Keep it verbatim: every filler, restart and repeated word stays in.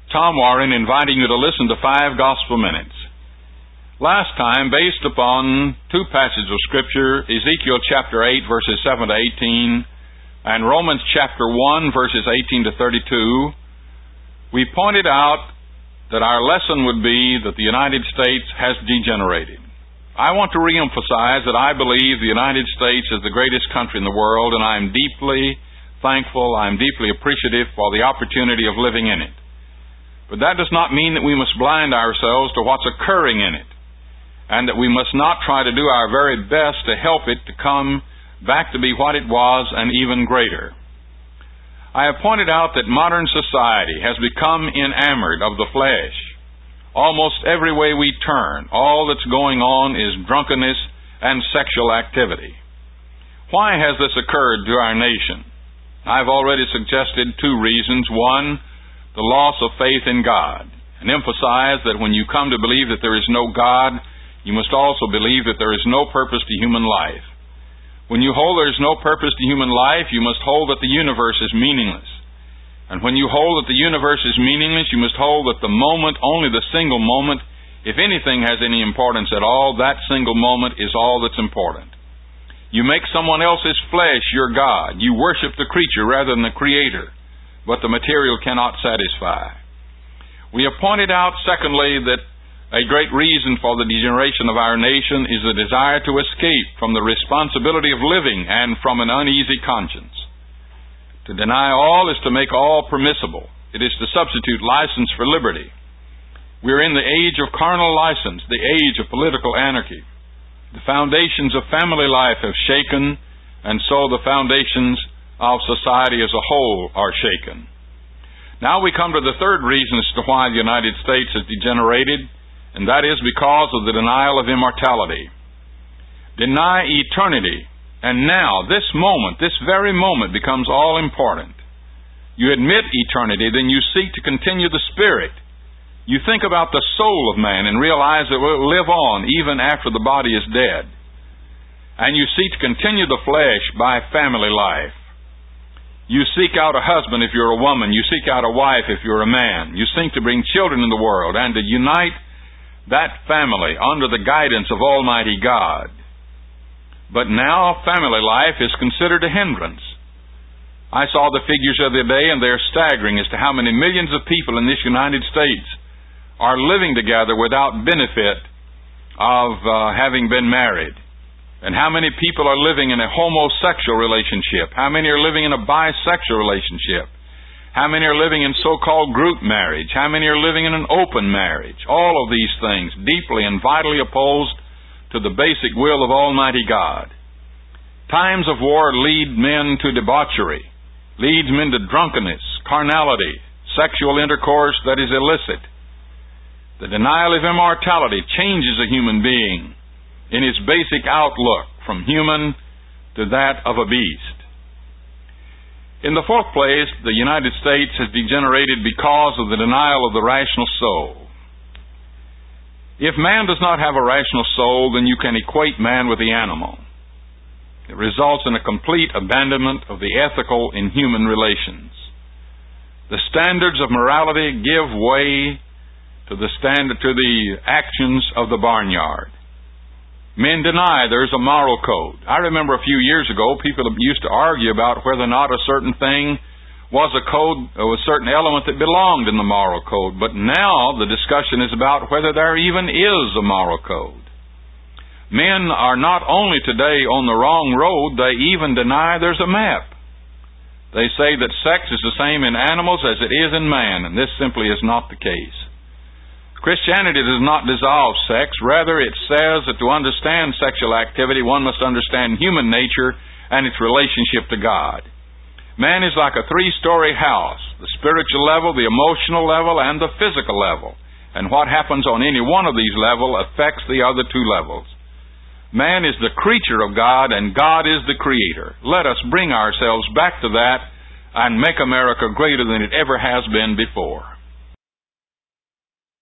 Tom Warren inviting you to listen to five Gospel Minutes. Last time, based upon two passages of Scripture, Ezekiel chapter eight, verses seven to eighteen, and Romans chapter one, verses eighteen to thirty-two, we pointed out that our lesson would be that the United States has degenerated. I want to reemphasize that I believe the United States is the greatest country in the world, and I am deeply thankful, I am deeply appreciative for the opportunity of living in it. But that does not mean that we must blind ourselves to what's occurring in it, and that we must not try to do our very best to help it to come back to be what it was and even greater. I have pointed out that modern society has become enamored of the flesh. Almost every way we turn, all that's going on is drunkenness and sexual activity. Why has this occurred to our nation? I've already suggested two reasons. One, the loss of faith in God, and emphasize that when you come to believe that there is no God, you must also believe that there is no purpose to human life. When you hold there is no purpose to human life, you must hold that the universe is meaningless. And when you hold that the universe is meaningless, you must hold that the moment, only the single moment, if anything has any importance at all, that single moment is all that's important. You make someone else's flesh your God. You worship the creature rather than the Creator, but the material cannot satisfy. We have pointed out, secondly, that a great reason for the degeneration of our nation is the desire to escape from the responsibility of living and from an uneasy conscience. To deny all is to make all permissible. It is to substitute license for liberty. We are in the age of carnal license, the age of political anarchy. The foundations of family life have shaken, and so the foundations of society as a whole are shaken. Now we come to the third reason as to why the United States has degenerated, and that is because of the denial of immortality. Deny eternity, and now, this moment, this very moment becomes all important. You admit eternity, then you seek to continue the Spirit. You think about the soul of man and realize that it will live on even after the body is dead. And you seek to continue the flesh by family life. You seek out a husband if you're a woman. You seek out a wife if you're a man. You seek to bring children in the world and to unite that family under the guidance of Almighty God. But now family life is considered a hindrance. I saw the figures of the day, and they're staggering as to how many millions of people in this United States are living together without benefit of uh, having been married. And how many people are living in a homosexual relationship? How many are living in a bisexual relationship? How many are living in so-called group marriage? How many are living in an open marriage? All of these things deeply and vitally opposed to the basic will of Almighty God. Times of war lead men to debauchery, leads men to drunkenness, carnality, sexual intercourse that is illicit. The denial of immortality changes a human being in his basic outlook from human to that of a beast. In the fourth place, the United States has degenerated because of the denial of the rational soul. If man does not have a rational soul, then you can equate man with the animal. It results in a complete abandonment of the ethical in human relations. The standards of morality give way to the standard to the actions of the barnyard. Men deny there's a moral code. I remember a few years ago, people used to argue about whether or not a certain thing was a code, or a certain element that belonged in the moral code. But now the discussion is about whether there even is a moral code. Men are not only today on the wrong road, they even deny there's a map. They say that sex is the same in animals as it is in man, and this simply is not the case. Christianity does not dissolve sex. Rather, it says that to understand sexual activity, one must understand human nature and its relationship to God. Man is like a three-story house: the spiritual level, the emotional level, and the physical level. And what happens on any one of these levels affects the other two levels. Man is the creature of God, and God is the Creator. Let us bring ourselves back to that and make America greater than it ever has been before.